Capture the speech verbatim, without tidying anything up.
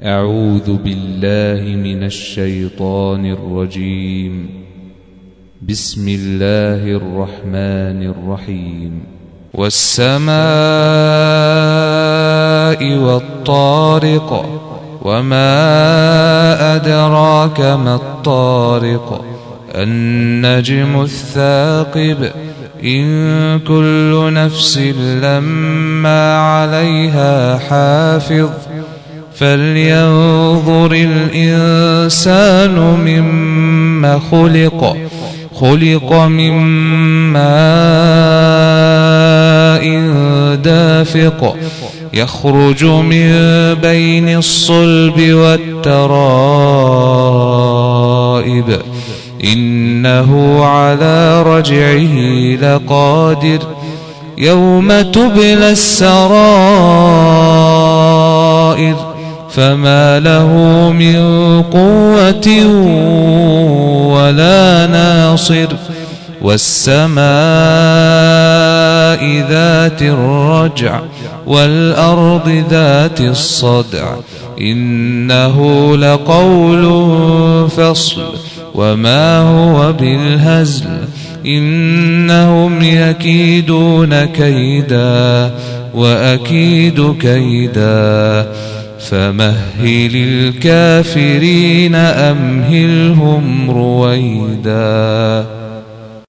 أعوذ بالله من الشيطان الرجيم. بسم الله الرحمن الرحيم. والسماء والطارق وما أدراك ما الطارق النجم الثاقب إن كل نفس لما عليها حافظ فلينظر الإنسان مما خلق خلق من ماء دافق يخرج من بين الصلب والترائب إنه على رجعه لقادر يوم تبلى السرائر فما له من قوة ولا ناصر والسماء ذات الرجع والأرض ذات الصدع إنه لقول فصل وما هو بالهزل إنهم يكيدون كيدا وأكيد كيدا فمهل الكافرين أمهلهم رويدا.